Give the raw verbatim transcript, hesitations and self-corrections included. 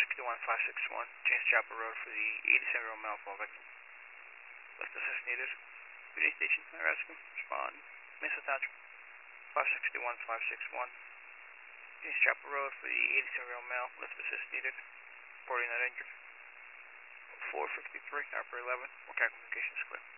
sixty-one five six one, James Chapel Road for the eighty-seven-year-old male fall victim. Left assist needed. P J Station, I rescue. Respond. Mesa Township. five sixty-one five six one, James Chapel Road for the eighty-seven-year-old male. Left assist needed. Reporting not injured. four fifty-three, Harper eleven. Work communications clear.